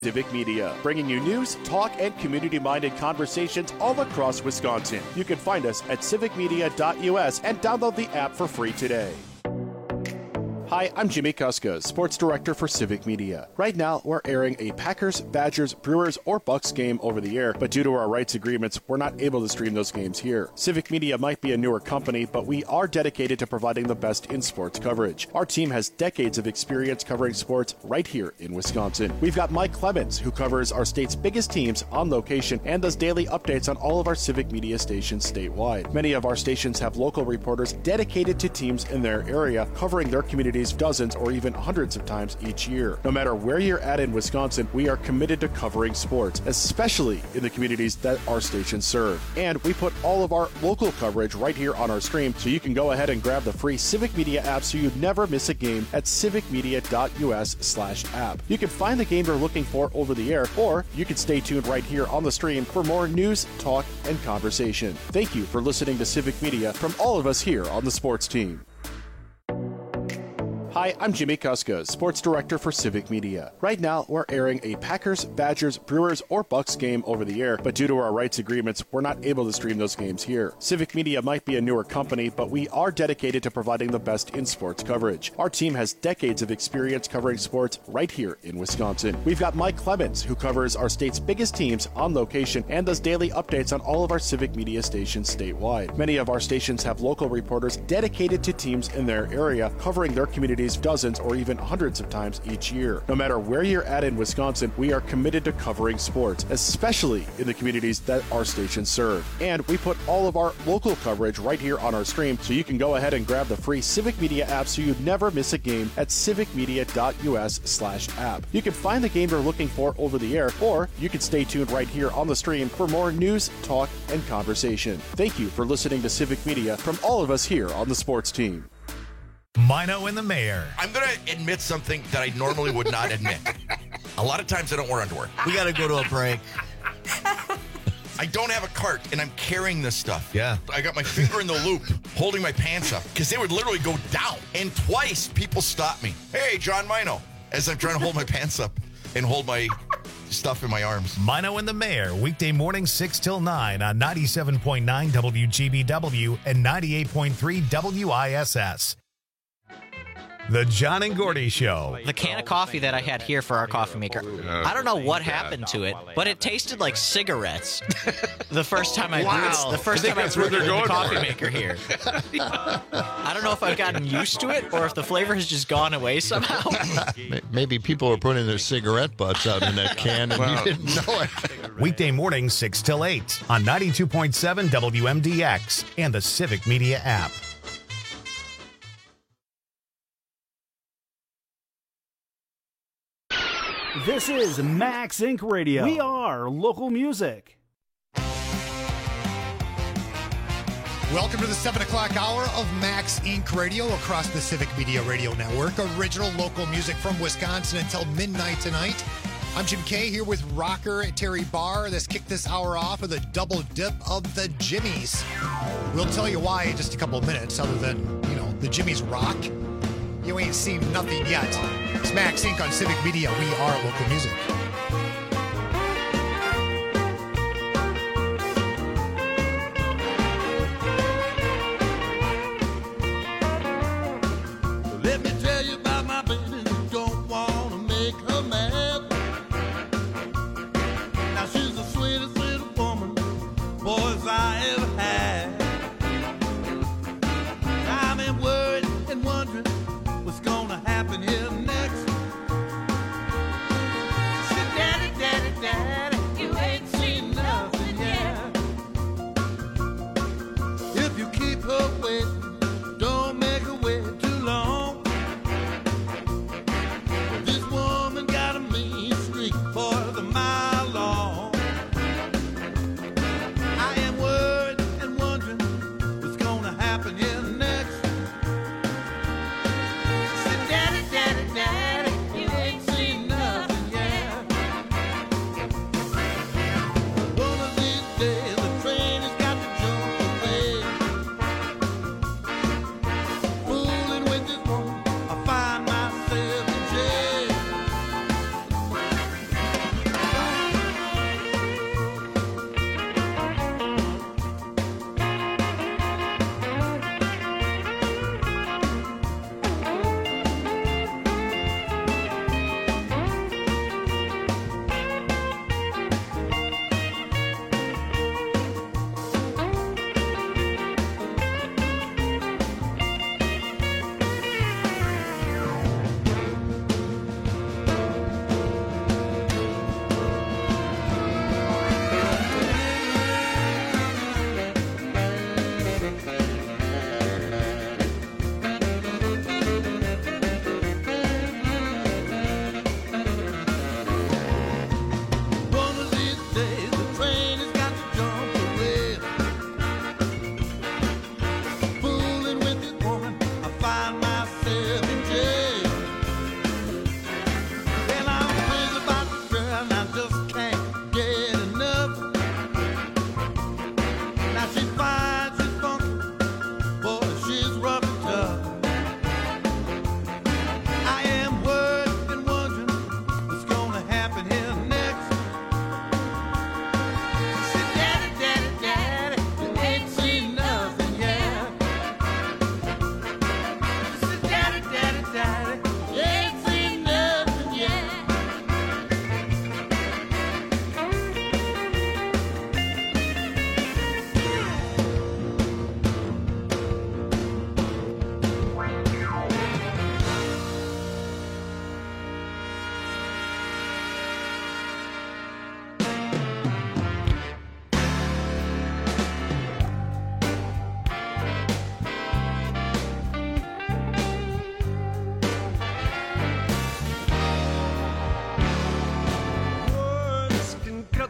Civic Media, bringing you news, talk, and community-minded conversations all across Wisconsin. You can find us at civicmedia.us and download the app for free today. Hi, I'm Jimmy Kuska, Sports Director for Civic Media. Right now, we're airing a Packers, Badgers, Brewers, or Bucks game over the air, but due to our rights agreements, we're not able to stream those games here. Civic Media might be a newer company, but we are dedicated to providing the best in sports coverage. Our team has decades of experience covering sports right here in Wisconsin. We've got Mike Clemens, who covers our state's biggest teams on location and does daily updates on all of our Civic Media stations statewide. Many of our stations have local reporters dedicated to teams in their area, covering their communities dozens or even hundreds of times each year. No matter where you're at in Wisconsin, we are committed to covering sports, especially in the communities that our stations serve. And we put all of our local coverage right here on our stream, so you can go ahead and grab the free Civic Media app so you never miss a game at civicmedia.us/app. You can find the game you're looking for over the air, or you can stay tuned right here on the stream for more news, talk, and conversation. Thank you for listening to Civic Media from all of us here on the sports team. Hi, I'm Jimmy Kuska, Sports Director for Civic Media. Right now, we're airing a Packers, Badgers, Brewers, or Bucks game over the air, but due to our rights agreements, we're not able to stream those games here. Civic Media might be a newer company, but we are dedicated to providing the best in sports coverage. Our team has decades of experience covering sports right here in Wisconsin. We've got Mike Clemens, who covers our state's biggest teams on location and does daily updates on all of our Civic Media stations statewide. Many of our stations have local reporters dedicated to teams in their area, covering their communities dozens or even hundreds of times each year. No matter where you're at in Wisconsin, we are committed to covering sports, especially in the communities that our stations serve. And we put all of our local coverage right here on our stream, so you can go ahead and grab the free Civic Media app so you never miss a game at civicmedia.us/app. You can find the game you're looking for over the air, or you can stay tuned right here on the stream for more news, talk, and conversation. Thank you for listening to Civic Media from all of us here on the sports team. Mino and the Mayor. I'm going to admit something that I normally would not admit. A lot of times I don't wear underwear. We got to go to a break. I don't have a cart, and I'm carrying this stuff. Yeah. I got my finger in the loop, holding my pants up, because they would literally go down. And twice, people stopped me. Hey, John Mino, as I'm trying to hold my pants up and hold my stuff in my arms. Mino and the Mayor, weekday morning 6 till 9 on 97.9 WGBW and 98.3 WISS. The John and Gordy Show. The can of coffee that I had here for our coffee maker, I don't know what happened to it, but it tasted like cigarettes the first time I brewed the coffee maker here. I don't know if I've gotten used to it or if the flavor has just gone away somehow. Maybe people are putting their cigarette butts out in that can and you didn't know it. Weekday morning 6 till 8 on 92.7 WMDX and the Civic Media app. This is Max Inc. Radio. We are local music. Welcome to the 7 o'clock hour of Max Inc. Radio across the Civic Media Radio Network. Original local music from Wisconsin until midnight tonight. I'm Jim Kay here with rocker Terry Barr. Let's kick this hour off with a double dip of the Jimmies. We'll tell you why in just a couple of minutes, other than, the Jimmies rock. You ain't seen nothing yet. It's Max Inc. on Civic Media. We are local music. Let me tell you about my baby who don't want to make her mad. Now she's the sweetest little woman boys I ever had. I'm in worried and wondering what's gonna happen here next. She said, Daddy, Daddy, Daddy, you ain't seen nothing yet. If you keep her waiting, don't make her wait too long. This woman got a mean streak for the mile long. I am worried and wondering what's gonna happen here next. Daddy, Daddy, Daddy, you ain't seen nothing yet. One of these days the train has got to jump away. Fooling with this woman, I find myself in jail.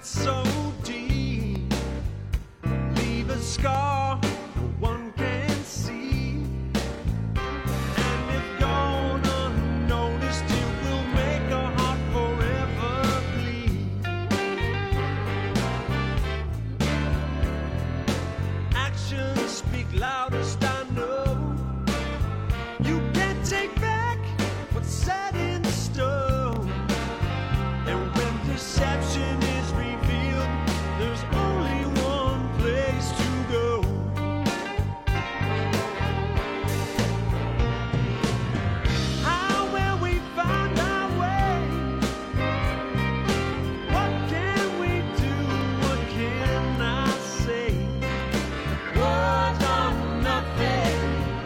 cut so deep, leave a scar no one can see. And if gone unnoticed, it will make a heart forever bleed. Actions speak loudest, I know. You can't take back what's set in stone. And when deception is revealed, there's only one place to go. How will we find our way? What can we do? What can I say? Words are nothing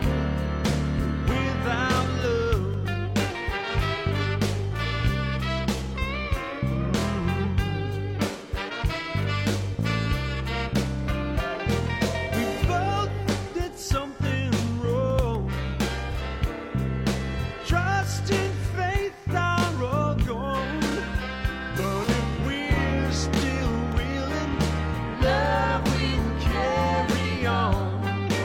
without love. We both did something wrong. Trust and faith are all gone. But if we're still willing, love will carry on.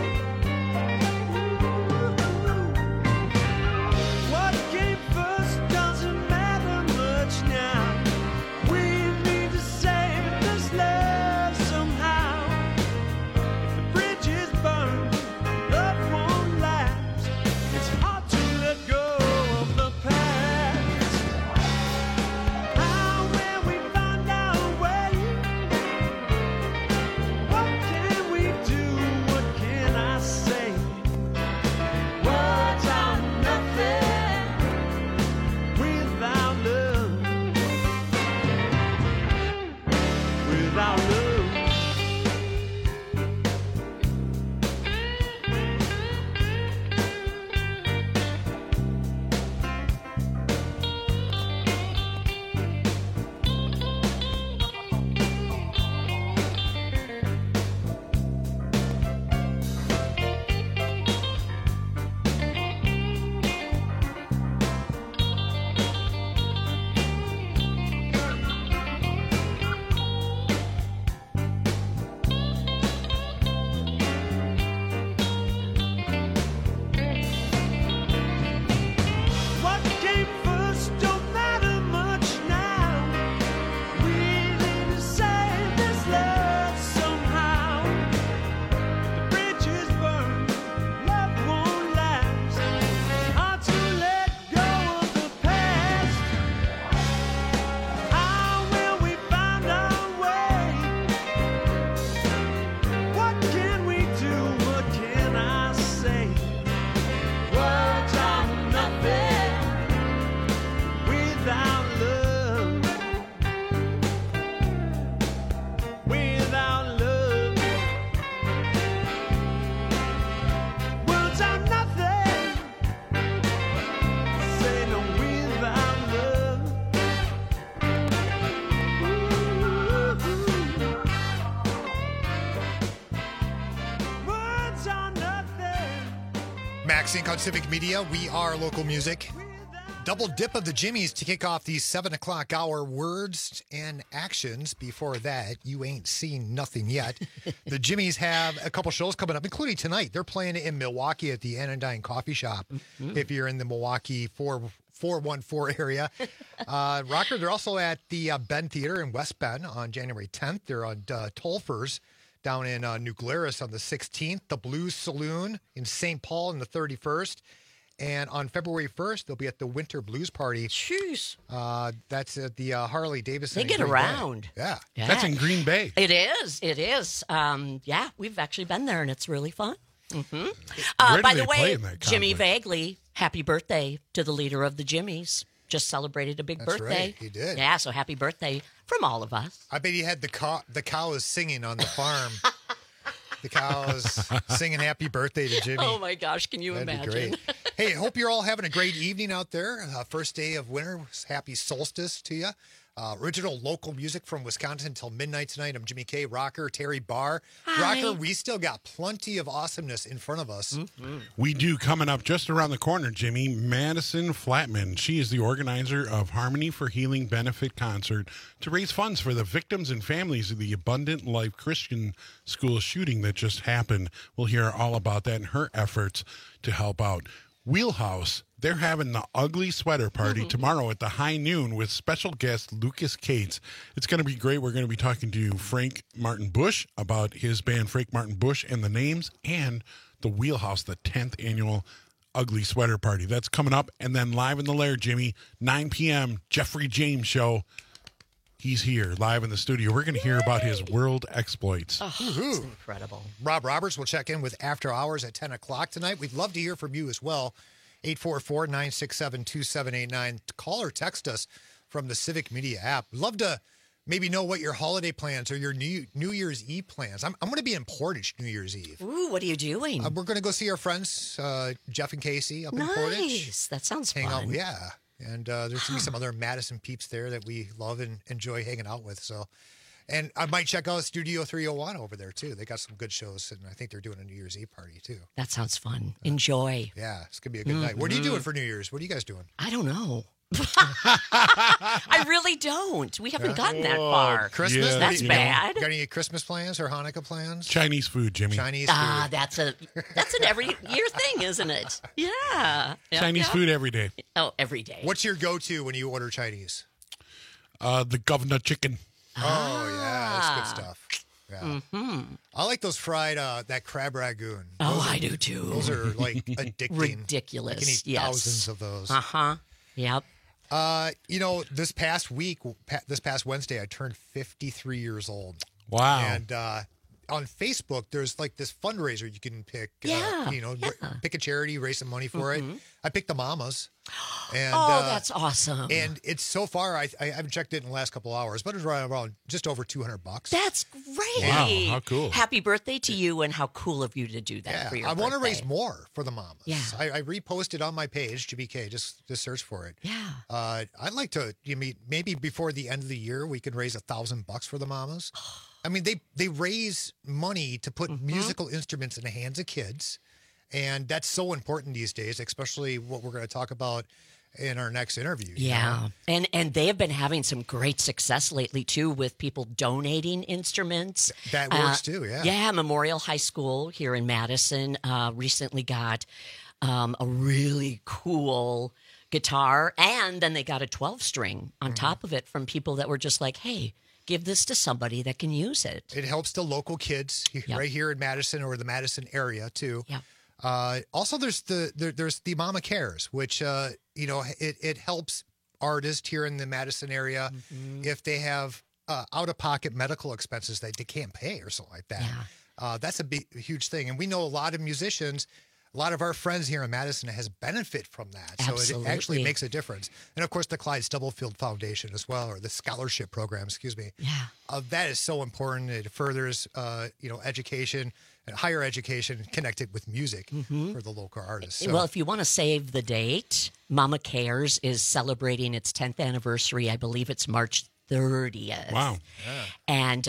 What came first doesn't matter much now. We need to save this love somehow. If the bridge is burned, love won't last. It's hard to let go of the past. How will we find our way? What can we do? What can I say? Words are nothing without love. Without love. What came first don't matter much now. We need to save this love somehow. The bridge is burned, love won't last. It's hard to let go of the past. How will we find our way? What can we do? What can I say? Words are nothing without love. Without love. Words are nothing. Say no without love. Words are nothing. Max Inc. on Civic Media. We are local music. Double dip of the Jimmies to kick off the 7 o'clock hour. Words and actions. Before that, you ain't seen nothing yet. The Jimmies have a couple shows coming up, including tonight. They're playing in Milwaukee at the Anodyne Coffee Shop. If you're in the Milwaukee 414 area. Rocker, they're also at the Bend Theater in West Bend on January 10th. They're on Tolfers down in New Glarus on the 16th. The Blues Saloon in St. Paul on the 31st. And on February 1st, they'll be at the Winter Blues Party. Jeez. That's at the Harley Davidson. They get around. Yeah. That's in Green Bay. It is. It is. Yeah, we've actually been there, and it's really fun. Where do By they the play way, in that Jimmy complex? Vagley, happy birthday to the leader of the Jimmies. Just celebrated a big That's birthday. right, he did. Yeah, so happy birthday from all of us. I bet he had the cows singing on the farm. The cows singing happy birthday to Jimmy. Oh, my gosh. Can you That'd imagine? be great. Hey, hope you're all having a great evening out there. First day of winter. Happy solstice to you. Original local music from Wisconsin until midnight tonight. I'm Jimmy K. Rocker, Terry Barr. Hi. Rocker, we still got plenty of awesomeness in front of us. We do. Coming up just around the corner, Jimmy, Madison Flatman. She is the organizer of Harmony for Healing Benefit Concert to raise funds for the victims and families of the Abundant Life Christian School shooting that just happened. We'll hear all about that and her efforts to help out. Wheelhouse, they're having the Ugly Sweater Party tomorrow at the high noon with special guest Lucas Cates. It's going to be great. We're going to be talking to Frank Martin Bush about his band Frank Martin Bush and the names, and the Wheelhouse, the 10th annual Ugly Sweater Party. That's coming up. And then live in the Lair, Jimmy, 9 p.m., Jeffrey James Show. He's here live in the studio. We're going to hear about his world exploits. Oh, it's incredible. Rob Roberts will check in with After Hours at 10 o'clock tonight. We'd love to hear from you as well. 844-967-2789. Call or text us from the Civic Media app. Love to maybe know what your holiday plans or your New Year's Eve plans. I'm going to be in Portage New Year's Eve. Ooh, what are you doing? We're going to go see our friends, Jeff and Casey, up in Portage. Nice. That sounds Hang fun. out, yeah. And there's going to be some other Madison peeps there that we love and enjoy hanging out with. So, and I might check out Studio 301 over there, too. They got some good shows, and I think they're doing a New Year's Eve party, too. That sounds fun. Enjoy. Yeah, it's going to be a good night. What are you doing for New Year's? What are you guys doing? I don't know. I really don't. We haven't gotten that far. Christmas? Yeah, That's you know. bad. Got any Christmas plans or Hanukkah plans? Chinese food, Jimmy. Chinese food. Ah, that's an every year thing, isn't it? Yeah. Yep, Chinese yep. food every day. Oh, every day. What's your go-to when you order Chinese? The governor chicken. Oh, yeah. That's good stuff. Yeah. I like those fried, that crab ragoon. Oh, I do too. Those are like addicting. Ridiculous. I can eat Yes. thousands of those. Uh-huh. Yep. This past Wednesday, I turned 53 years old. Wow. And on Facebook, there's like this fundraiser you can pick. Pick a charity, raise some money for it. I picked the Mamas. And, that's awesome. And it's so far, I haven't checked it in the last couple hours, but it's right around just over $200. That's great. Wow, how cool. Happy birthday to you, and how cool of you to do that for your I want to birthday. raise more for the Mamas. Yeah. I reposted on my page, GBK, just search for it. Yeah. I'd like to, maybe before the end of the year, we can raise $1,000 for the Mamas. I mean, they raise money to put musical instruments in the hands of kids. And that's so important these days, especially what we're going to talk about in our next interview. Yeah. And they have been having some great success lately, too, with people donating instruments. That works, too, yeah. Yeah, Memorial High School here in Madison recently got a really cool guitar, and then they got a 12-string on top of it from people that were just like, hey, give this to somebody that can use it. It helps the local kids right here in Madison or the Madison area, too. Yeah. Also, there's the Mama Cares, which it helps artists here in the Madison area if they have out-of-pocket medical expenses that they can't pay or something like that. Yeah. That's a huge thing, and we know a lot of musicians. A lot of our friends here in Madison has benefit from that, Absolutely. so it actually makes a difference. And of course, the Clyde Stubblefield Foundation as well, or the scholarship program, excuse me. Yeah. That is so important. It furthers, education and higher education connected with music for the local artists. So, Well, if you want to save the date, Mama Cares is celebrating its 10th anniversary. I believe it's March 30th. Wow. And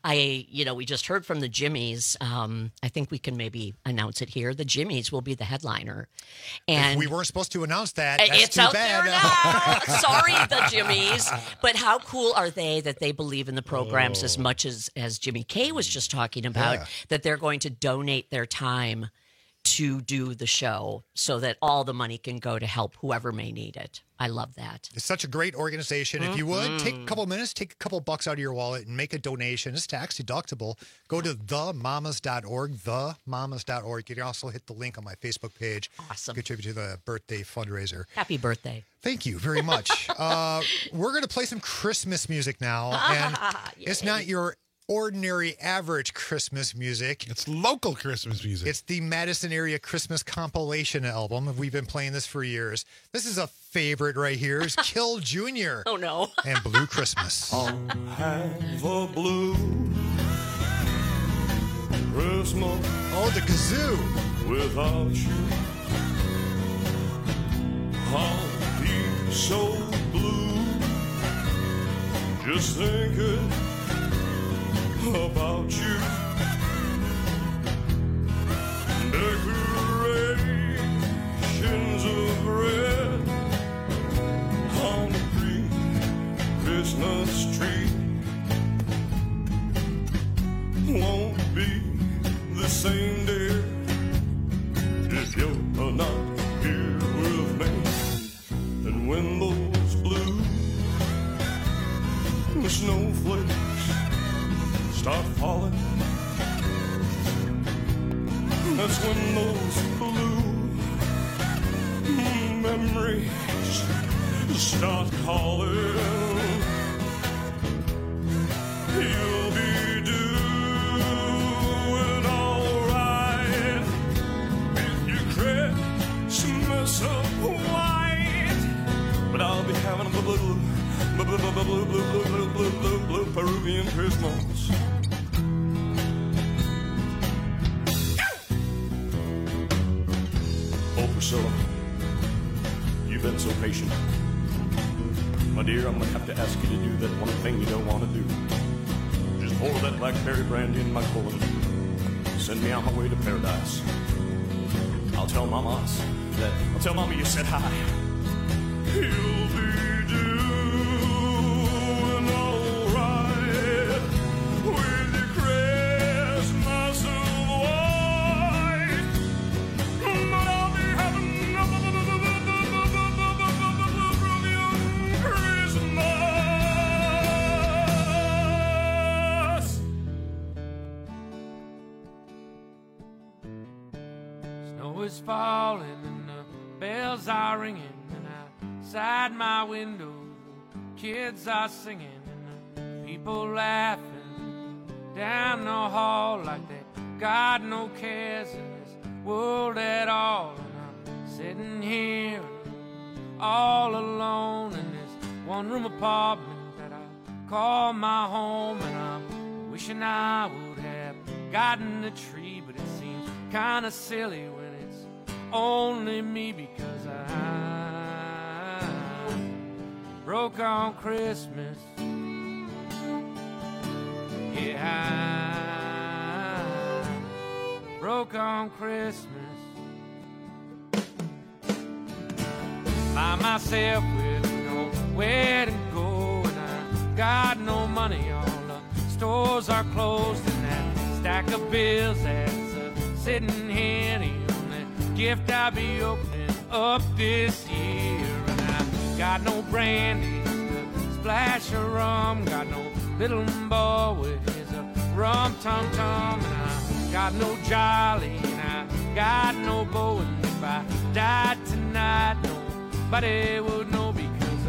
we just heard from the Jimmies. I think we can maybe announce it here. The Jimmies will be the headliner. And we weren't supposed to announce that. That's it's too out bad. there now. Sorry, the Jimmies. But how cool are they that they believe in the programs as much as Jimmy K was just talking about, that they're going to donate their time to do the show so that all the money can go to help whoever may need it. I love that. It's such a great organization. If you would, take a couple minutes, take a couple bucks out of your wallet and make a donation. It's tax deductible. Go to themamas.org, themamas.org. You can also hit the link on my Facebook page. Awesome. Contribute to the birthday fundraiser. Happy birthday. Thank you very much. We're going to play some Christmas music now. And it's not your ordinary average Christmas music. It's local Christmas music. It's the Madison area Christmas compilation album. We've been playing this for years. This is a favorite right here. It's Kill Jr. Oh, no. And Blue Christmas. I'll have a blue Christmas. Oh, the kazoo. Without you, I'll be so blue. just thinking about you. Decorations of red on the green Christmas tree won't be the same, dear, if you're not here with me. And when those blue snowflakes start falling, that's when those blue memories start calling. You'll be doing alright with your Christmas of white, but I'll be having a blue Peruvian Christmas. Oh, Priscilla, you've been so patient. My dear, I'm going to have to ask you to do that one thing you don't want to do. Just pour that blackberry brandy in my colon. Send me on my way to paradise. I'll tell Mama you said hi. You'll be doing alright with your Christmas of white, but I'll be having Christmas. Snow is falling and the bells are ringing, and outside my window the kids are singing, and the people laughing down the hall like they got no cares in this world at all. And I'm sitting here all alone in this one-room apartment that I call my home, and I'm wishing I would have gotten a tree, but it seems kind of silly when it's only me, because I broke on Christmas. Yeah, I broke on Christmas. By myself with nowhere to go, and I got no money, all the stores are closed, and that stack of bills that's sitting here, the only gift I'll be opening up this year. And I got no brandy, splash of rum, got no little boy with his rum tum tum, and I got no jolly, and I got no bow, and if I died tonight, nobody would know, because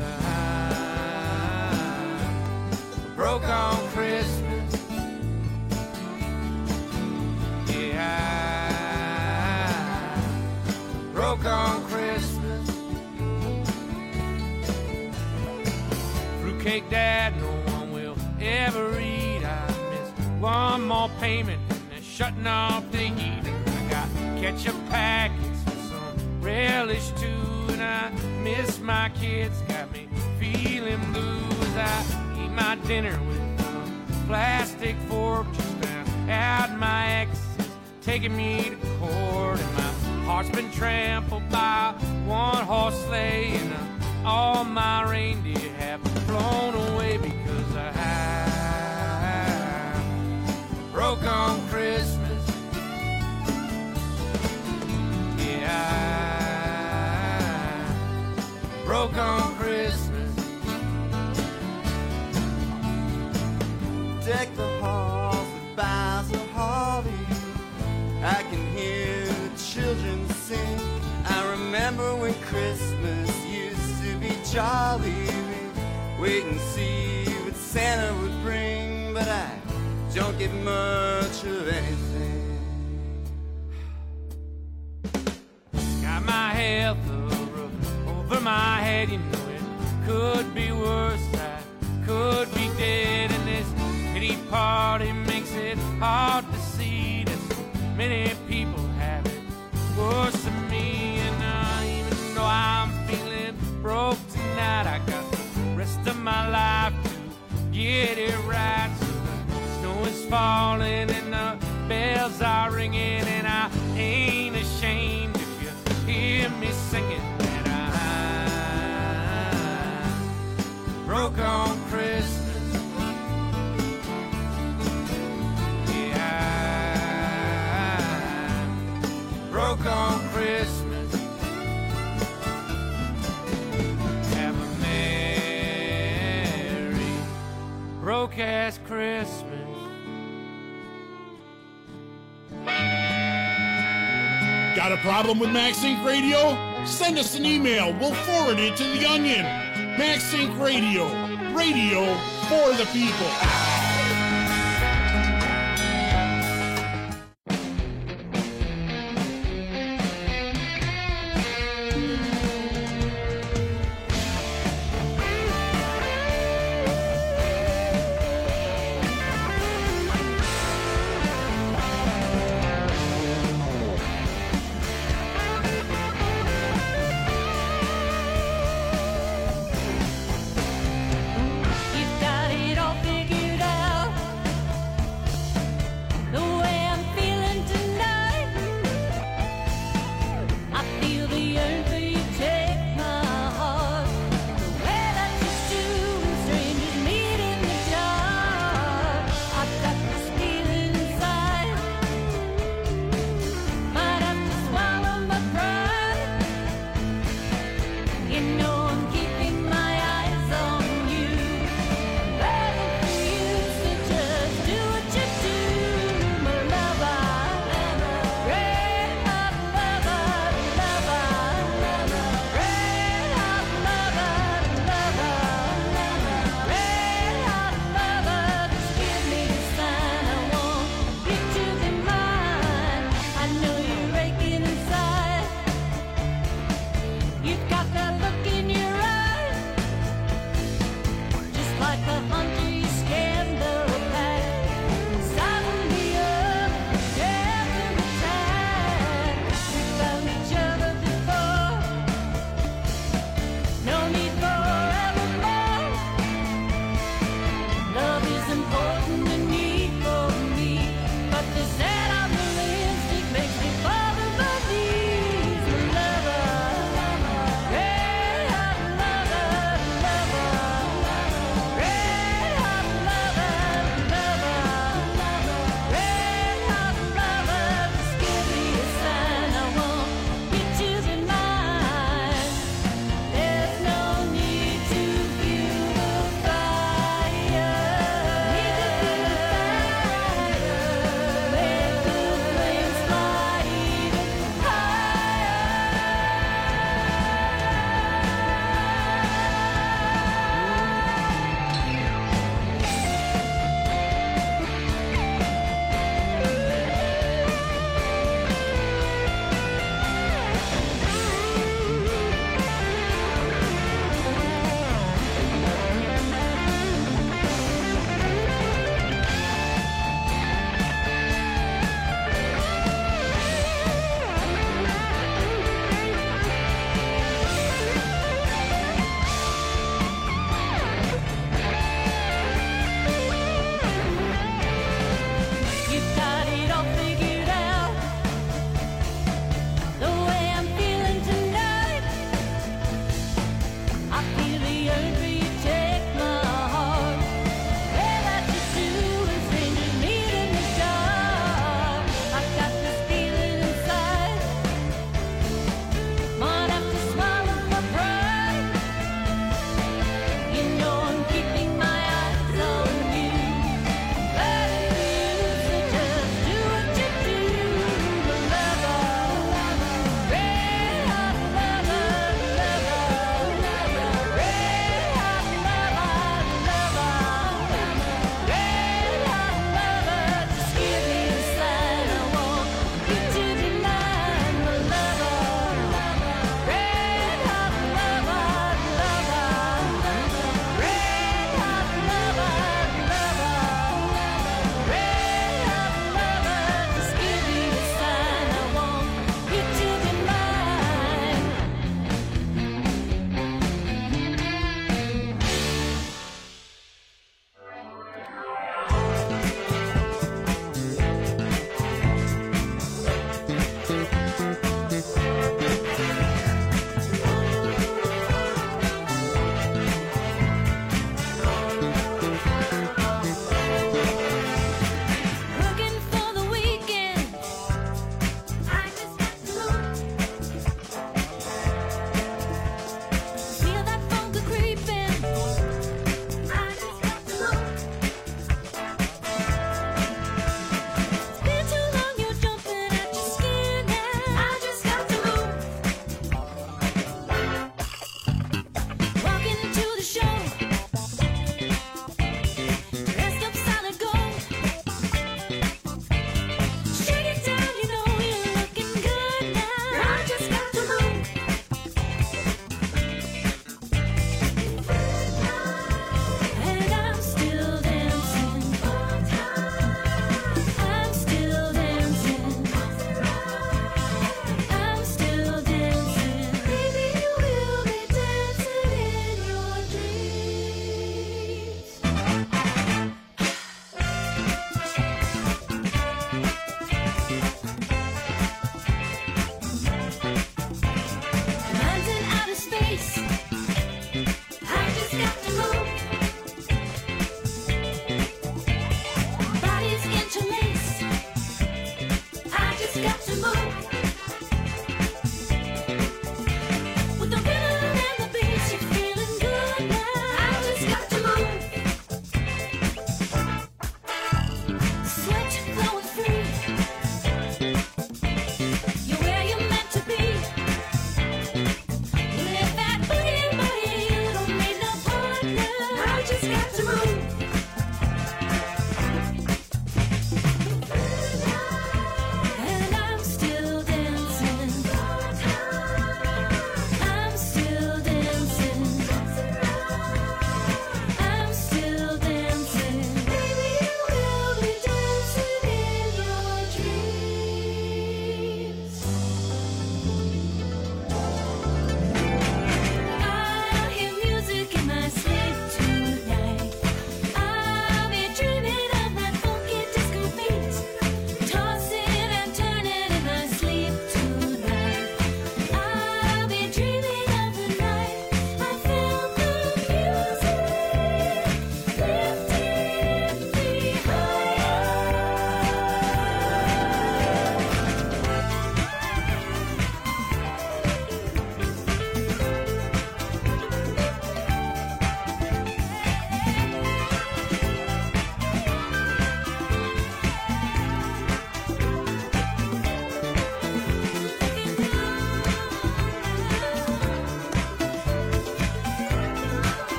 I broke on Christmas. Yeah, I broke on Christmas. Fruitcake Dad, no one will ever eat. I missed one more payment and they're shutting off the heat. And I got ketchup packets with some relish too, and I miss my kids, got me feeling blue as I eat my dinner with a plastic fork just down at my ex's, taking me to court, and my heart's been trampled by one horse sleigh, and all my reindeer have flown away, because I broke on Christmas. Yeah, I broke on Christmas. Deck the halls with boughs of holly, I can hear the children sing. I remember when Christmas used to be jolly. We'd wait and see what Santa would bring, but I don't get much of anything. Got my health over my head, you know it could be worse. I could be dead, and this pity party makes it hard to see that so many people have it worse than me. And even though I'm feeling broke tonight, I got the rest of my life to get it right. So the snow is falling and the bells are ringing, and I ain't ashamed if you hear me singing that I broke on Christmas. Broke on Christmas. Have a merry broke ass Christmas. Got a problem with Max Inc. Radio? Send us an email. We'll forward it to the Onion. Max Inc. Radio. Radio for the people. You've got it all figured out.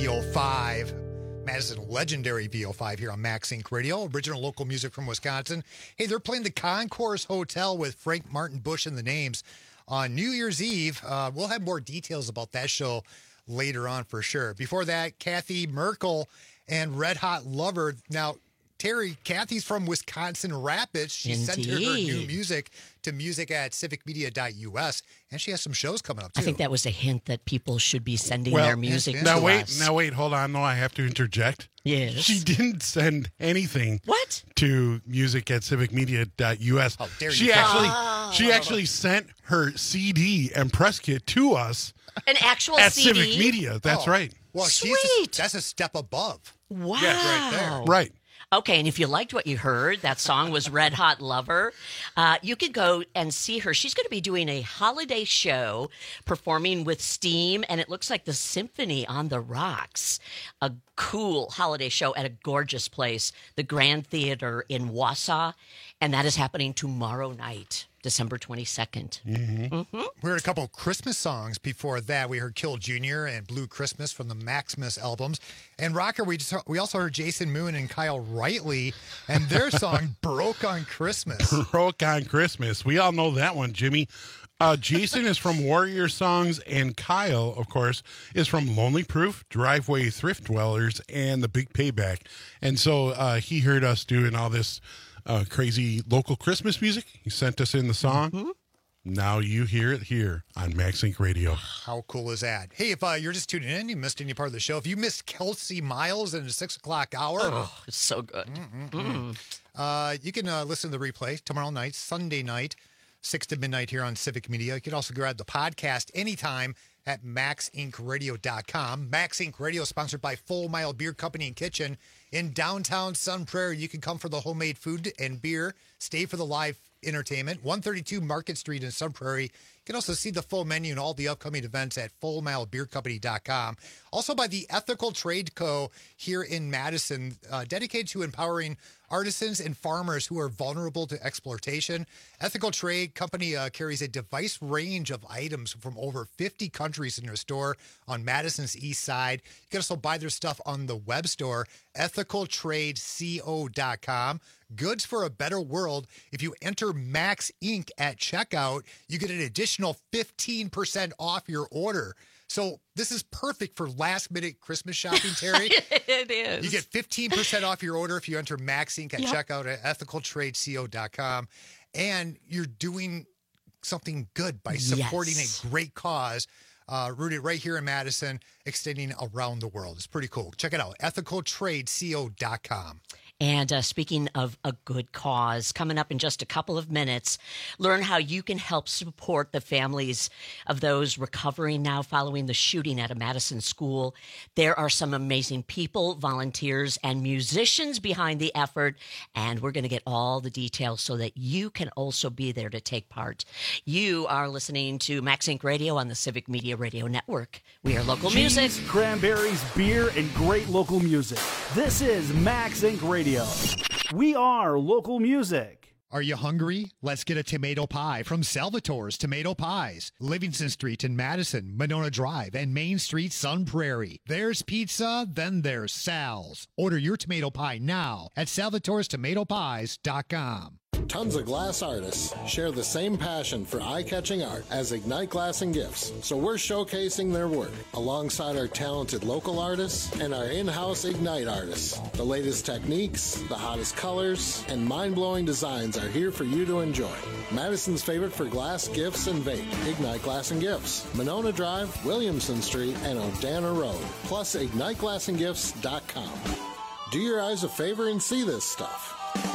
VO5. Madison legendary VO5 here on Max Inc. Radio, original local music from Wisconsin. Hey, they're playing the Concourse Hotel with Frank Martin Bush and the Names on New Year's Eve. We'll have more details about that show later on for sure. Before that, Kathy Merkel and Red Hot Lover. Now, Terry, Kathy's from Wisconsin Rapids. She sent her new music to music@civicmedia.us, and she has some shows coming up, too. I think that was a hint that people should be sending their music to us. Now wait, hold on. No, I have to interject. Yes. She didn't send anything to music@civicmedia.us. How dare you. She actually sent her CD and press kit to us. An actual at CD? Civic Media. That's right. Well, Sweet. That's a step above. Wow. Right there. Right. Okay, and if you liked what you heard, that song was Red Hot Lover, you could go and see her. She's going to be doing a holiday show performing with Steam, and it looks like the Symphony on the Rocks. A cool holiday show at a gorgeous place, the Grand Theater in Wausau, and that is happening tomorrow night. December 22nd. We heard a couple of Christmas songs before that. We heard Kill Jr. and Blue Christmas from the Maximus albums. And Rocker, we also heard Jason Moon and Kyle Rightly and their song Broke on Christmas. Broke on Christmas. We all know that one, Jimmy. Jason is from Warrior Songs, and Kyle, of course, is from Lonely Proof, Driveway Thrift Dwellers, and The Big Payback. And so he heard us doing all this crazy local Christmas music. He sent us in the song. Now you hear it here on Max Inc. Radio. How cool is that? Hey, if you're just tuning in, you missed any part of the show. If you missed Kelsey Miles in the 6 o'clock hour. It's so good. You can listen to the replay tomorrow night, Sunday night, 6 to midnight here on Civic Media. You can also grab the podcast anytime at maxincradio.com. Max Inc. Radio sponsored by Full Mile Beer Company and Kitchen in downtown Sun Prairie. You can come for the homemade food and beer, stay for the live entertainment. 132 Market Street in Sun Prairie. You can also see the full menu and all the upcoming events at fullmilebeercompany.com. Also by the Ethical Trade Co. here in Madison, dedicated to empowering artisans and farmers who are vulnerable to exploitation. Ethical Trade Company carries a diverse range of items from over 50 countries in their store on Madison's east side. You can also buy their stuff on the web store, ethicaltradeco.com. Goods for a better world. If you enter Max Inc. at checkout, you get an additional 15% off your order. So this is perfect for last-minute Christmas shopping, Terry. It is. You get 15% off your order if you enter Max Inc. at checkout at ethicaltradeco.com. And you're doing something good by supporting a great cause rooted right here in Madison, extending around the world. It's pretty cool. Check it out, ethicaltradeco.com. And speaking of a good cause, coming up in just a couple of minutes, learn how you can help support the families of those recovering now following the shooting at a Madison school. There are some amazing people, volunteers, and musicians behind the effort, and we're going to get all the details so that you can also be there to take part. You are listening to Max Inc. Radio on the Civic Media Radio Network. We are local music. Cheese, cranberries, beer, and great local music. This is Max Inc. Radio. We are local music. Are you hungry? Let's get a tomato pie from Salvatore's Tomato Pies. Livingston Street in Madison, Monona Drive, and Main Street, Sun Prairie. There's pizza, then there's Sal's. Order your tomato pie now at salvatorestomatopies.com. Tons of glass artists share the same passion for eye-catching art as Ignite Glass and Gifts, so we're showcasing their work alongside our talented local artists and our in-house Ignite artists. The latest techniques, the hottest colors, and mind-blowing designs are here for you to enjoy. Madison's favorite for glass, gifts, and vape, Ignite Glass and Gifts, Monona Drive, Williamson Street, and O'Dana Road, plus IgniteGlassandGifts.com. Do your eyes a favor and see this stuff.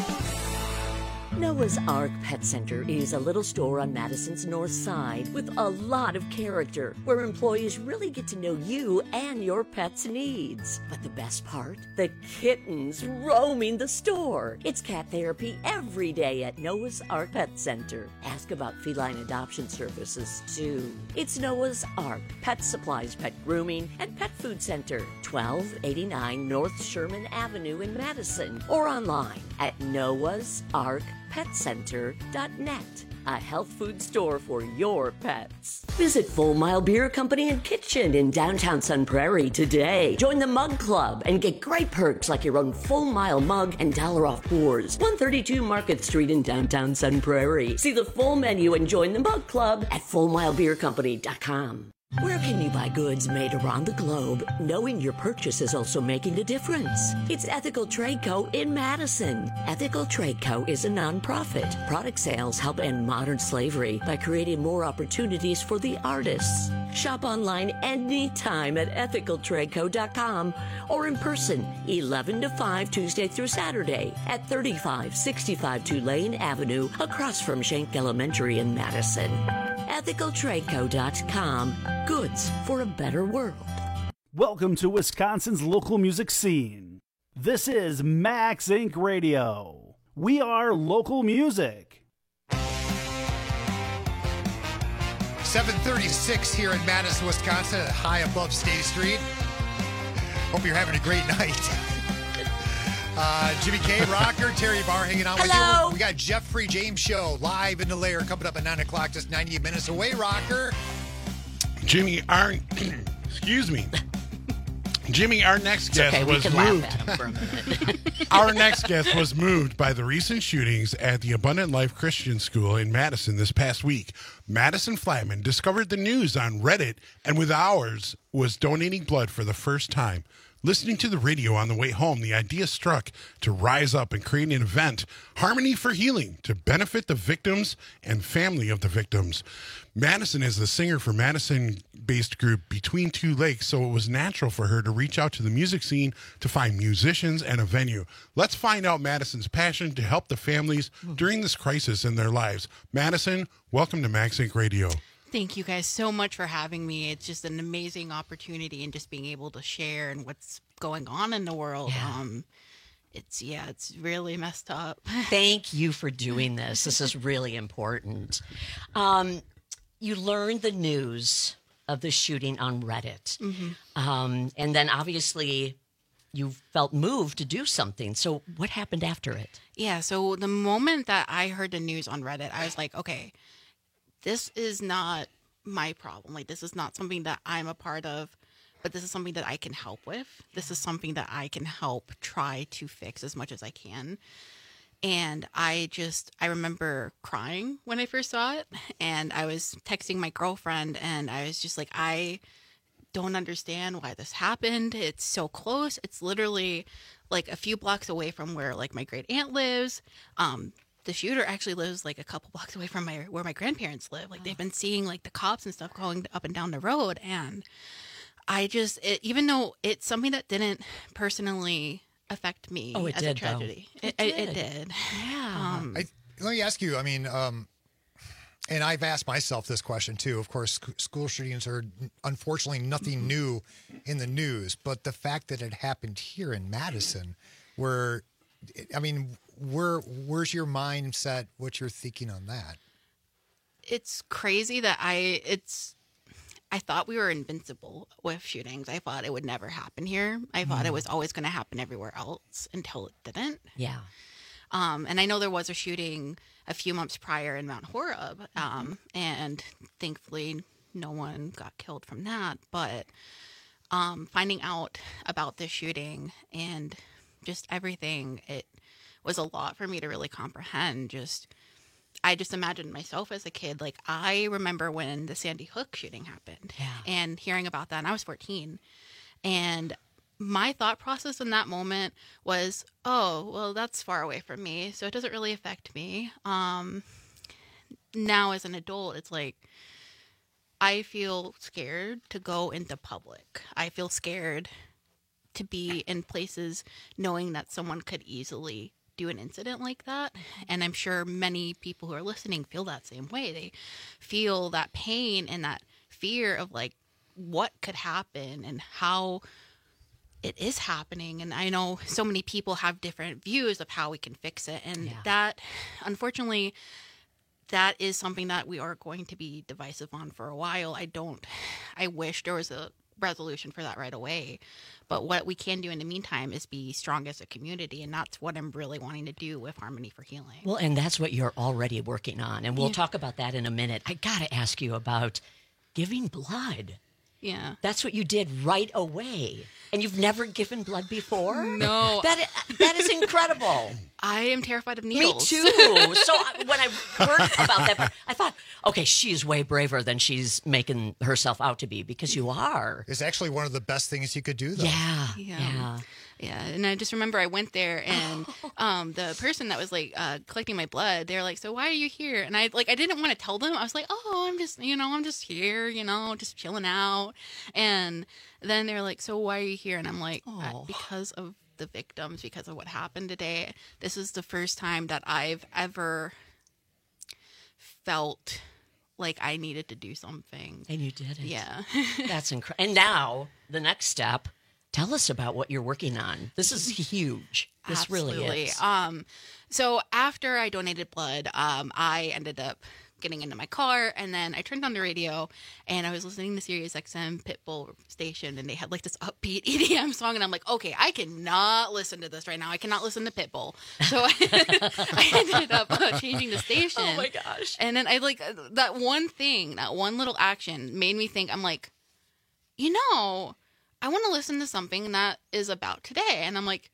Noah's Ark Pet Center is a little store on Madison's north side with a lot of character, where employees really get to know you and your pet's needs. But the best part? The kittens roaming the store. It's cat therapy every day at Noah's Ark Pet Center. Ask about feline adoption services, too. It's Noah's Ark Pet Supplies, Pet Grooming, and Pet Food Center, 1289 North Sherman Avenue in Madison, or online at noahsarkpetcenter.net. a health food store for your pets. Visit Full Mile Beer Company and Kitchen in downtown Sun Prairie today. Join the Mug Club and get great perks like your own Full Mile mug and $1 off pours. 132 Market Street in downtown Sun Prairie. See the full menu and join the Mug Club at FullMileBeerCompany.com. Where can you buy goods made around the globe, knowing your purchase is also making a difference? It's Ethical Trade Co. in Madison. Ethical Trade Co. is a nonprofit. Product sales help end modern slavery by creating more opportunities for the artists. Shop online anytime at ethicaltradeco.com or in person 11 to 5 Tuesday through Saturday at 3565 Tulane Avenue across from Schenck Elementary in Madison. ethicaltradeco.com. Goods for a better world. Welcome to Wisconsin's local music scene. This is Max Inc. Radio. We are local music. 7:36 here in Madison, Wisconsin, high above State Street. Hope you're having a great night. Jimmy K, Rocker, Terry Barr hanging out with you. We got Jeffrey James Show live in the Lair coming up at 9 o'clock, just 98 minutes away, Rocker. Jimmy, excuse me. Jimmy, our next guest was moved. Our next guest was moved by the recent shootings at the Abundant Life Christian School in Madison this past week. Madison Flatman discovered the news on Reddit and with hours was donating blood for the first time. Listening to the radio on the way home, the idea struck to rise up and create an event, Harmony for Healing, to benefit the victims and family of the victims. Madison is the singer for Madison-based group Between Two Lakes, so it was natural for her to reach out to the music scene to find musicians and a venue. Let's find out Madison's passion to help the families during this crisis in their lives. Madison, welcome to Max Inc. Radio. Thank you guys so much for having me. It's just an amazing opportunity and just being able to share and what's going on in the world. Yeah. It's really messed up. Thank you for doing this. This is really important. You learned the news of the shooting on Reddit. And then obviously you felt moved to do something. So what happened after it? Yeah, so the moment that I heard the news on Reddit, I was like, okay, this is not my problem. Like, this is not something that I'm a part of, but this is something that I can help with. This is something that I can help try to fix as much as I can. And I remember crying when I first saw it. And I was texting my girlfriend and I was just like, I don't understand why this happened. It's so close. It's literally like a few blocks away from where like my great aunt lives. The shooter actually lives like a couple blocks away from where my grandparents live. Like they've been seeing like the cops and stuff going up and down the road. And even though it's something that didn't personally affect me as a tragedy, it did. Yeah. Let me ask you, I mean, and I've asked myself this question too. Of course, school shootings are unfortunately nothing new in the news, but the fact that it happened here in Madison, where's your mindset? What you're thinking on that? It's crazy that I thought we were invincible with shootings. I thought it would never happen here. I thought it was always going to happen everywhere else until it didn't. Yeah. And I know there was a shooting a few months prior in Mount Horeb, and thankfully no one got killed from that. But finding out about this shooting and just everything, it was a lot for me to really comprehend. I just imagined myself as a kid. Like, I remember when the Sandy Hook shooting happened and hearing about that, and I was 14. And my thought process in that moment was, oh, well, that's far away from me, so it doesn't really affect me. Now as an adult, it's like, I feel scared to go into public. I feel scared to be in places knowing that someone could easily do an incident like that. And I'm sure many people who are listening feel that same way. They feel that pain and that fear of like what could happen and how it is happening. And I know so many people have different views of how we can fix it. And that, unfortunately, that is something that we are going to be divisive on for a while. I wish there was a resolution for that right away. But what we can do in the meantime is be strong as a community, and that's what I'm really wanting to do with Harmony for Healing. Well, and that's what you're already working on, and we'll talk about that in a minute. I got to ask you about giving blood. Yeah. That's what you did right away. And you've never given blood before? No. That is incredible. I am terrified of needles. Me too. So when I heard about that, I thought, okay, she's way braver than she's making herself out to be, because you are. It's actually one of the best things you could do, though. Yeah, and I just remember I went there, and the person that was like collecting my blood, they're like, "So why are you here?" And I didn't want to tell them. I was like, "Oh, I'm just here, just chilling out." And then they're like, "So why are you here?" And I'm like, "Because of the victims, because of what happened today. This is the first time that I've ever felt like I needed to do something." And you did it. Yeah. That's incredible. And now the next step. Tell us about what you're working on. This is huge. This Absolutely. really is. So after I donated blood, I ended up getting into my car, and then I turned on the radio, and I was listening to Sirius XM Pitbull station, and they had like this upbeat EDM song, and I'm like, okay, I cannot listen to this right now. I cannot listen to Pitbull. So I ended up changing the station. Oh my gosh. And then I that one little action made me think, I'm like, I want to listen to something that is about today. And I'm like,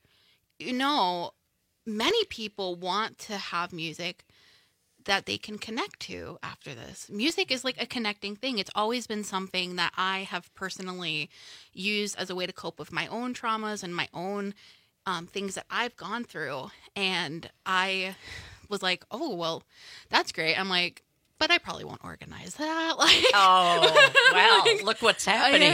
many people want to have music that they can connect to after this. Music is like a connecting thing. It's always been something that I have personally used as a way to cope with my own traumas and my own things that I've gone through. And I was like, oh, well, that's great. I'm like, but I probably won't organize that. Look what's happening.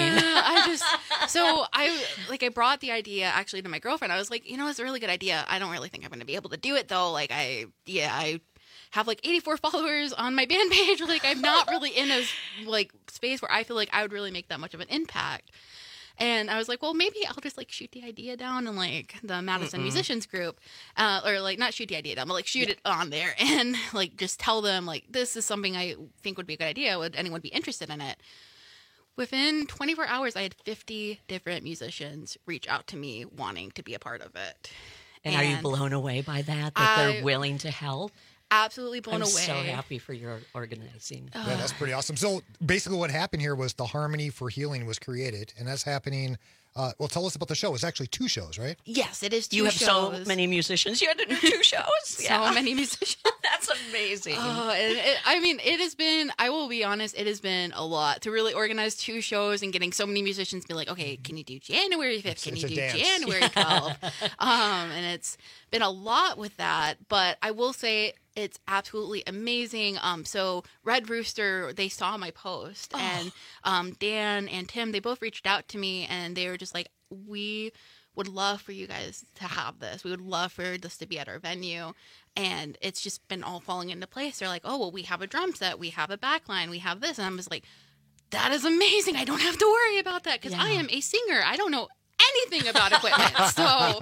I brought the idea actually to my girlfriend. I was like, it's a really good idea. I don't really think I'm going to be able to do it though. I have 84 followers on my band page. I'm not really in a space where I feel like I would really make that much of an impact. And I was like, well, maybe I'll just shoot the idea down in the Madison Musicians group, or not shoot the idea down, but shoot it on there and just tell them this is something I think would be a good idea. Would anyone be interested in it? Within 24 hours, I had 50 different musicians reach out to me wanting to be a part of it. And are you blown away by that they're willing to help? Absolutely blown away. I'm so happy for your organizing. Yeah, that's pretty awesome. So basically what happened here was the Harmony for Healing was created, and that's happening. Well, tell us about the show. It's actually 2 shows, right? Yes, it is 2 shows. You have so many musicians. You had to do 2 shows? So many musicians. That's amazing. It has been, I will be honest, it has been a lot to really organize 2 shows and getting so many musicians to be like, okay, can you do January 5th? Can you do January 12th? And it's been a lot with that, but I will say it's absolutely amazing. So Red Rooster, they saw my post, and Dan and Tim, they both reached out to me, and they were just like, we would love for you guys to have this. We would love for this to be at our venue. And it's just been all falling into place. They're like, oh, well, we have a drum set. We have a backline. We have this. And I'm just like, that is amazing. I don't have to worry about that because I am a singer. I don't know anything about equipment. So,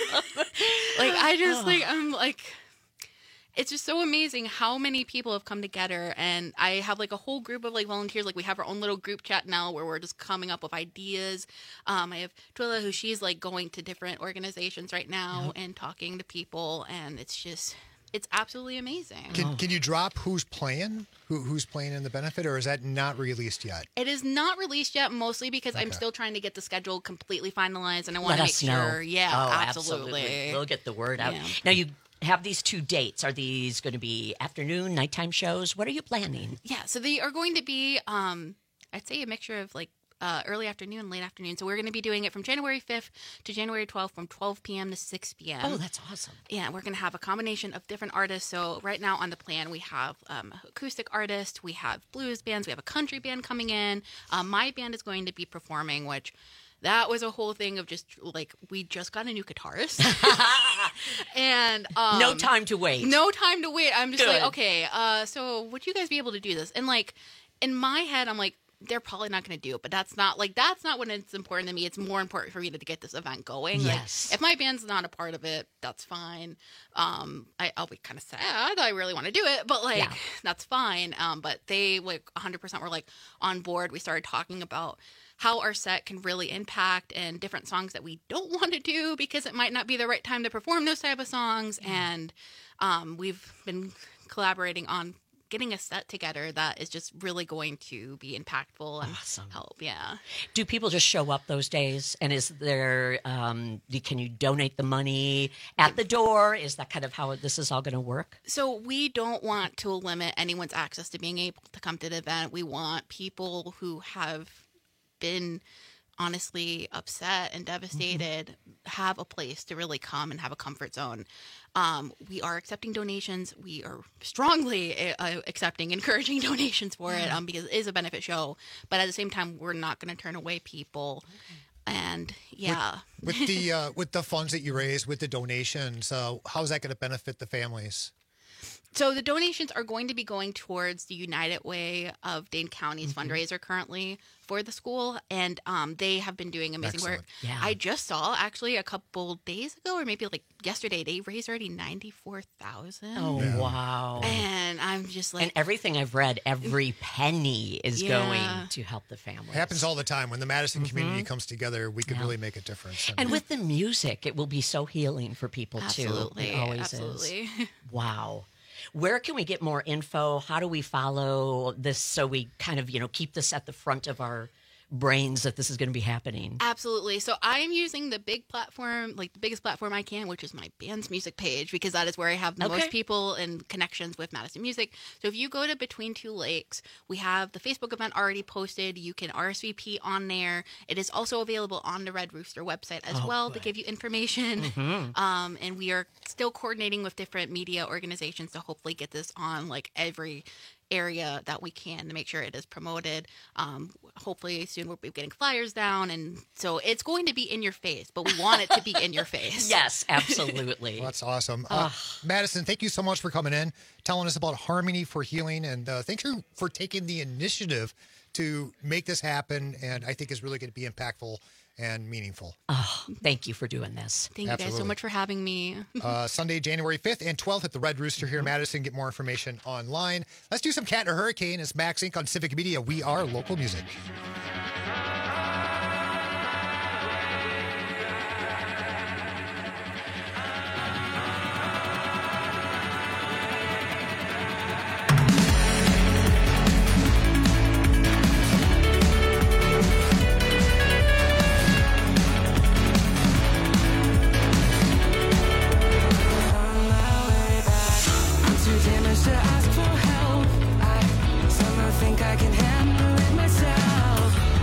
it's just so amazing how many people have come together, and I have a whole group of volunteers. We have our own little group chat now where we're just coming up with ideas. I have Twila, who she's going to different organizations right now and talking to people, and it's absolutely amazing. Can you drop who's playing? Who's playing in the benefit, or is that not released yet? It is not released yet, mostly because I'm still trying to get the schedule completely finalized, and I want to make sure. Yeah, absolutely. We'll get the word out. Yeah. Now you have these 2 dates. Are these going to be afternoon, nighttime shows? What are you planning? Yeah, so they are going to be, I'd say a mixture of early afternoon, late afternoon. So we're going to be doing it from January 5th to January 12th from 12 p.m. to 6 p.m. Oh, that's awesome. Yeah, we're going to have a combination of different artists. So right now on the plan, we have acoustic artists, we have blues bands, we have a country band coming in. My band is going to be performing, which that was a whole thing of just we just got a new guitarist. And no time to wait. No time to wait. I'm just okay, so would you guys be able to do this? And in my head, I'm like, they're probably not going to do it, but that's not when it's important to me. It's more important for me to get this event going. Yes. If my band's not a part of it, that's fine. I'll be kind of sad. I really want to do it, but that's fine. But they 100% were on board. We started talking about how our set can really impact and different songs that we don't want to do because it might not be the right time to perform those type of songs. And we've been collaborating on getting a set together that is just really going to be impactful and help. Yeah. Do people just show up those days? And is there, can you donate the money at the door? Is that kind of how this is all going to work? So we don't want to limit anyone's access to being able to come to the event. We want people who have been honestly upset and devastated have a place to really come and have a comfort zone. We are accepting donations. We are strongly encouraging donations for it because it is a benefit show. But at the same time, we're not going to turn away people. And with the funds that you raise, with the donations, how is that going to benefit the families? So the donations are going to be going towards the United Way of Dane County's fundraiser currently for the school, and they have been doing amazing work. Yeah. I just saw actually a couple days ago, or maybe like yesterday, they raised already $94,000. Oh wow! And I'm just like, and everything I've read, every penny is going to help the family. It happens all the time when the Madison community comes together. We can really make a difference. And with the music, it will be so healing for people absolutely, too. It always absolutely. is. Wow. Where can we get more info? How do we follow this so we kind of, keep this at the front of our brains that this is going to be happening? Absolutely. So I am using the big platform, like the biggest platform I can, which is my band's music page, because that is where I have the most people and connections with Madison Music. So if you go to Between Two Lakes, we have the Facebook event already posted. You can RSVP on there. It is also available on the Red Rooster website as well to give you information. And we are still coordinating with different media organizations to hopefully get this on like every area that we can to make sure it is promoted. Hopefully soon we'll be getting flyers down, and so it's going to be in your face, but we want it to be in your face. Yes, absolutely. Well, that's awesome. Madison, thank you so much for coming in, telling us about Harmony for Healing, and thank you for taking the initiative to make this happen, and I think it's really going to be impactful and meaningful. Oh, thank you for doing this. Thank you guys so much for having me. Sunday, January 5th and 12th at the Red Rooster here in Madison. Get more information online. Let's do some Cat and a Hurricane. It's Max Inc. on Civic Media. We are local music. To ask for help, I somehow think I can handle it myself.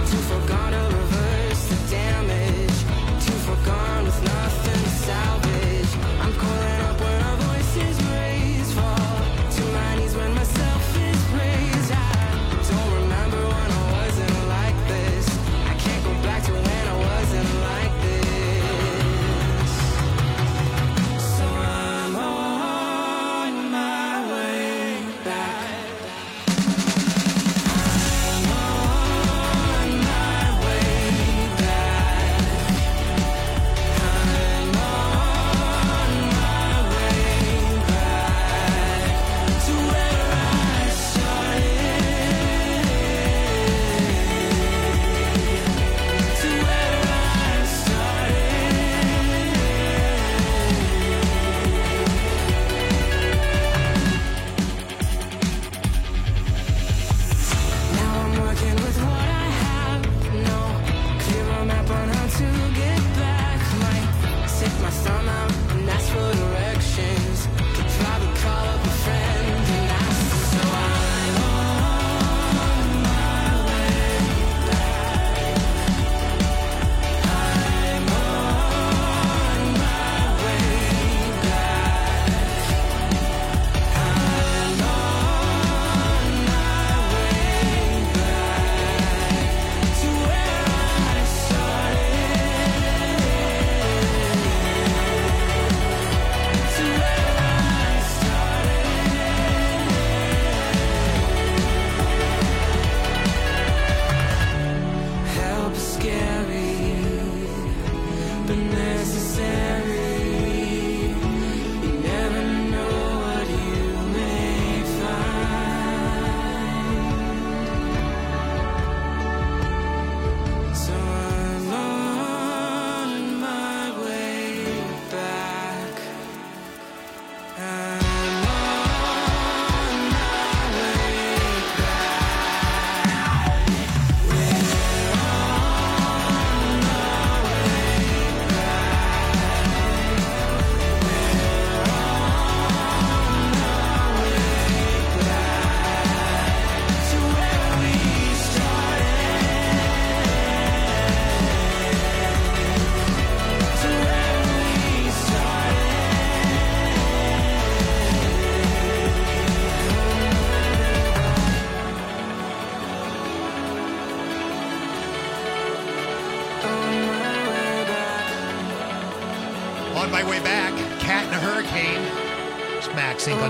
On my way back, Cat and a Hurricane. It's Max Inc. on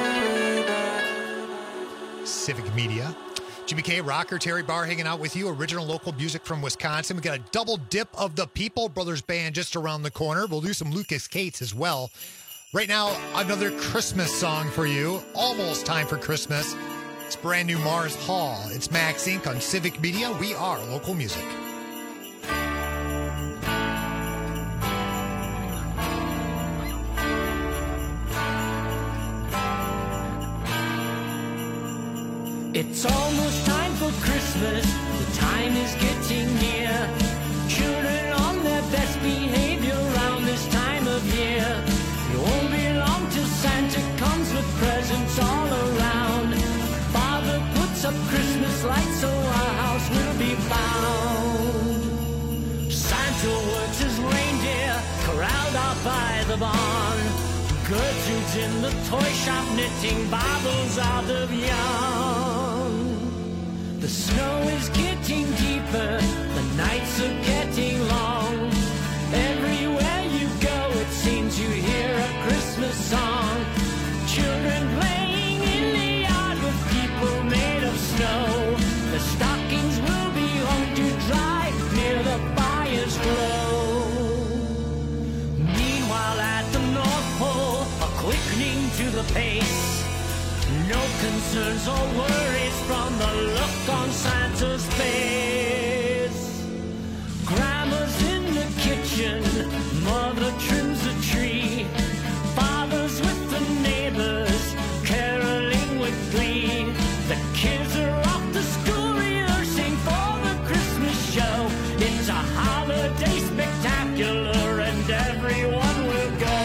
Civic Media. Jimmy K, Rocker, Terry Barr hanging out with you. Original local music from Wisconsin. We got a double dip of the People Brothers Band just around the corner. We'll do some Lucas Cates as well. Right now, another Christmas song for you. Almost time for Christmas. It's brand new Mars Hall. It's Max Inc. on Civic Media. We are local music. It's almost time for Christmas. The time is getting near. Children on their best behavior around this time of year. It won't be long till Santa comes with presents all around. Father puts up Christmas lights so our house will be found. Santa works his reindeer corralled out by the barn. Gertrude's in the toy shop knitting Bibles out of yarn. The snow is getting deeper, the nights are getting long. Everywhere you go, it seems you hear a Christmas song. Children playing in the yard with people made of snow. The stockings will be hung to dry near the fire's glow. Meanwhile at the North Pole, a quickening to the pace. No concerns or worries from the look on Santa's face. Grandma's in the kitchen, mother trims the tree. Father's with the neighbors, caroling with glee. The kids are off to school rehearsing for the Christmas show. It's a holiday spectacular and everyone will go.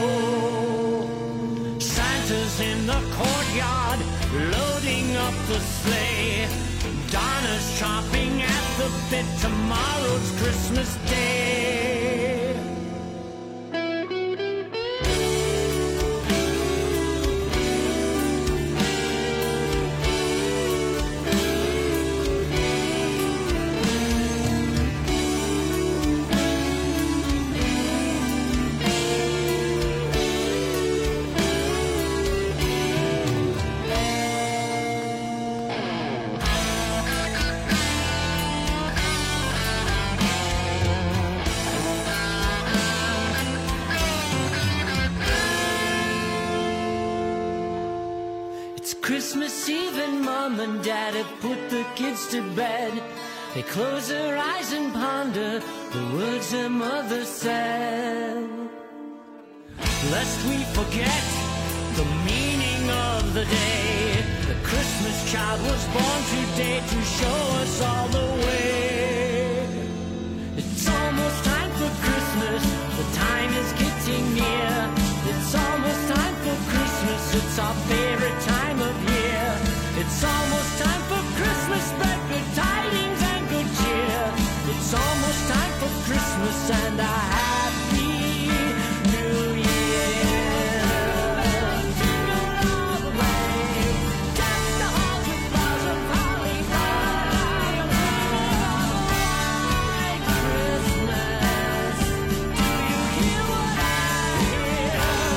Santa's in the courtyard, loading up the sleigh. Donna's chomping at the bit, tomorrow's Christmas Day. Christmas Eve and Mom and Dad have put the kids to bed. They close their eyes and ponder the words their mother said. Lest we forget the meaning of the day, the Christmas child was born today to show us all the way. It's almost time for Christmas, the time is getting near. It's almost time for Christmas, it's our favorite time of year. It's almost time for Christmas, spread good tidings and good cheer. It's almost time for Christmas and a happy New Year. Jingle all the way, deck the halls with boughs of holly. Christmas, do you hear what I hear?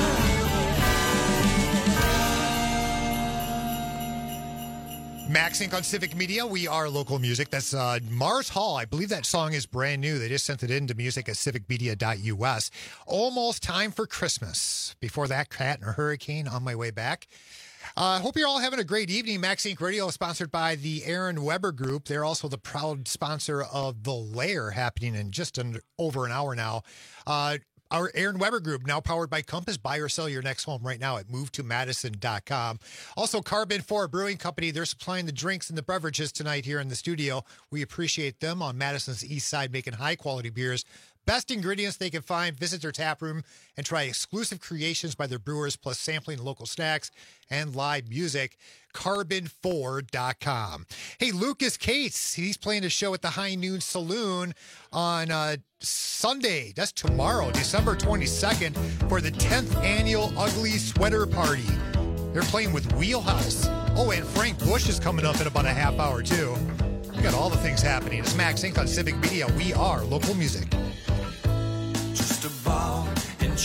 Max Inc. on Civic Media. We are local music. That's Mars Hall. I believe that song is brand new. They just sent it into music at civicmedia.us. Almost time for Christmas. Before that, Cat and a Hurricane on my way back. Hope you're all having a great evening. Max Inc. Radio is sponsored by the Aaron Weber Group. They're also the proud sponsor of The Lair, happening in just over an hour now. Our Aaron Weber Group, now powered by Compass. Buy or sell your next home right now at movetomadison.com. Also, Carbon 4 Brewing Company. They're supplying the drinks and the beverages tonight here in the studio. We appreciate them on Madison's East Side, making high-quality beers. Best ingredients they can find. Visit their tap room and try exclusive creations by their brewers, plus sampling local snacks and live music. Carbon4.com. Hey, Lucas Cates, he's playing a show at the High Noon Saloon on Sunday. That's tomorrow, December 22nd, for the 10th annual Ugly Sweater Party. They're playing with Wheelhouse. Oh, and Frank Bush is coming up in about a half hour, too. We got all the things happening. It's Max Inc. on Civic Media. We are local music. Just a ball and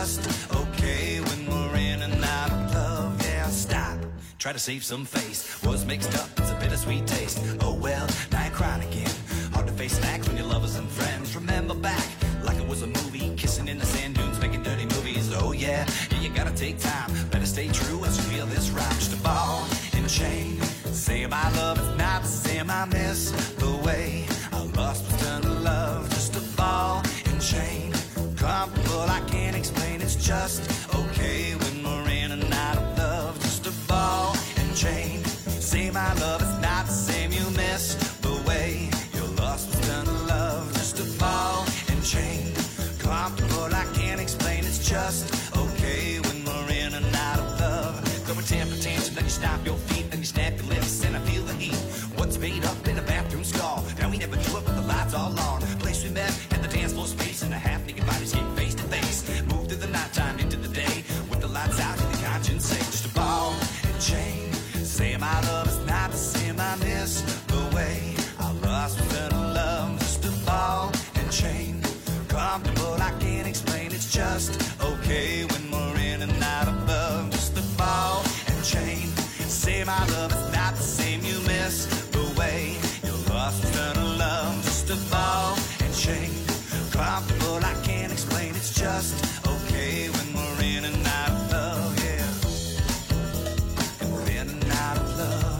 just okay when we're in and out of love. Yeah, stop. Try to save some face. Was mixed up, it's a bittersweet taste. Oh well, now you're crying again. Hard to face facts when your lovers and friends. Remember back, like it was a movie. Kissing in the sand dunes, making dirty movies. Oh yeah, you gotta take time. Better stay true as you feel this rhyme. Just a ball and a chain. Say my love is not the same. I miss the way I lost was turned to love. Just a ball and chain. Comfortable, I can't explain. It's just okay when we're in and out of love. Just a ball and chain. Say my love is not the same. You miss the way your lost was turned to love. Just a ball and chain. Comfortable, I can't explain. It's just okay when we're in and out of love. Go a temper tantrum, then you stop your feet, then you snap your lips, and I feel the heat. What's made up in a bathroom stall? Now we never do it, but the lights all on. Place we met at the dance floor space, and a half-naked bodies get face to face. Move through the nighttime into the day, with the lights out and the conscience say, just a ball and chain. Say my love is not the same. I miss the way I lost was turned to love. Just a ball and chain. Comfortable, I can't explain. It's just okay when we're in and out of love. Just a ball and chain. Say my love is not the same. You miss the way you lost was turned to love. Just a ball and chain. Comfortable, I can't explain. It's just okay when we're in and out of love. Yeah, and we're in and out of love.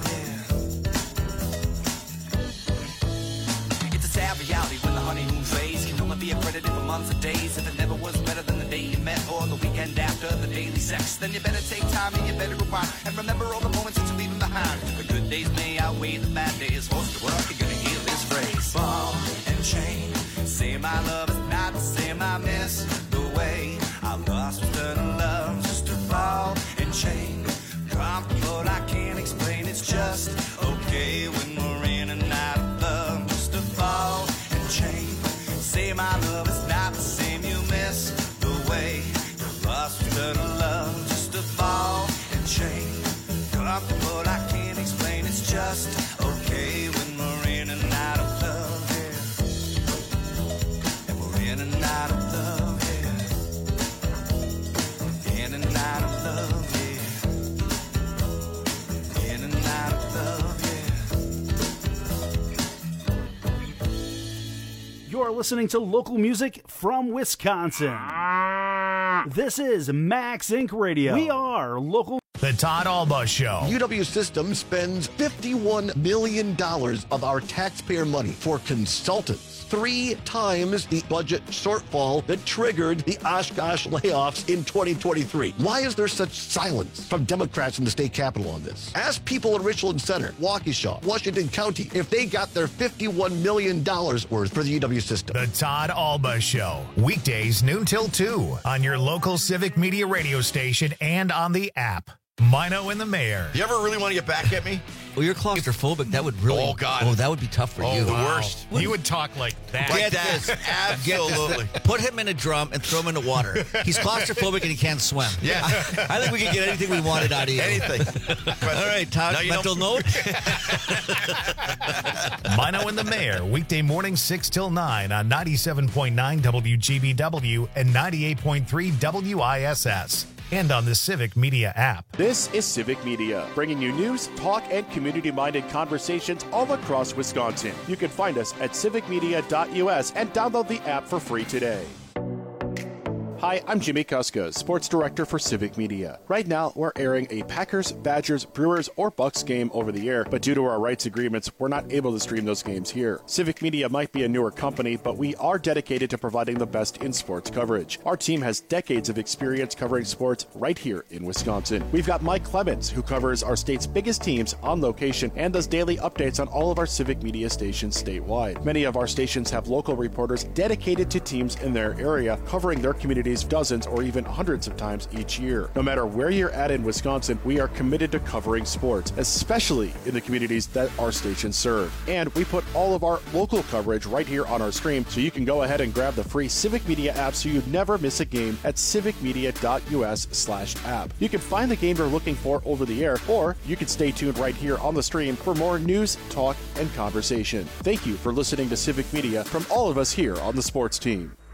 Yeah, it's a sad reality when the honeymoon phase can only be accredited for months or days. If it never was better than the day you met or the weekend after the daily sex, then you better take time and you better rewind and remember all the moments that you're leaving behind. The good days may outweigh the bad days. Forced to work, you're gonna hear this phrase. Ball and chain. Say my love is not the same. I miss the way I lost was turned to love. Just a ball and chain. Comfortable, I can't explain. It's just okay when we're in and out of love. Just a ball and chain. Say my love is not the same. You miss the way you lost was turned to love. Just a ball and chain. Comfortable, I can't explain. It's just okay when we're in and out of love. Yeah, and we're in and out of love. Yeah, in and out of love. Yeah, in and out of love. Yeah. You're listening to local music from Wisconsin. This is Max Inc. Radio. We are local. The Todd Alba Show. UW Systems spends $51 million of our taxpayer money for consultants. 3 times the budget shortfall that triggered the Oshkosh layoffs in 2023. Why is there such silence from Democrats in the state capitol on this? Ask people in Richland Center, Waukesha, Washington County, if they got their $51 million worth for the UW system. The Todd Alba Show. Weekdays noon till 2 on your local Civic Media radio station and on the app. Mino and the Mayor. You ever really want to get back at me? Well, you're claustrophobic. That would really. Oh, God. Oh, that would be tough for you. The worst. You would talk like that. Like that. Absolutely. Get this. Put him in a drum and throw him into water. He's claustrophobic and he can't swim. Yeah. I think we could get anything we wanted out of you. Anything. All right, Todd, mental note. Mino and the Mayor, weekday morning 6 till 9 on 97.9 WGBW and 98.3 WISS. And on the Civic Media app. This is Civic Media, bringing you news, talk, and community-minded conversations all across Wisconsin. You can find us at civicmedia.us and download the app for free today. Hi, I'm Jimmy Kuska, Sports Director for Civic Media. Right now, we're airing a Packers, Badgers, Brewers, or Bucks game over the air, but due to our rights agreements, we're not able to stream those games here. Civic Media might be a newer company, but we are dedicated to providing the best in sports coverage. Our team has decades of experience covering sports right here in Wisconsin. We've got Mike Clemens, who covers our state's biggest teams on location and does daily updates on all of our Civic Media stations statewide. Many of our stations have local reporters dedicated to teams in their area, covering their communities dozens or even hundreds of times each year. No matter where you're at in Wisconsin, we are committed to covering sports, especially in the communities that our stations serve. And we put all of our local coverage right here on our stream, so you can go ahead and grab the free Civic Media app so you never miss a game at civicmedia.us/app. You can find the game you're looking for over the air, or you can stay tuned right here on the stream for more news, talk, and conversation. Thank you for listening to Civic Media from all of us here on the sports team.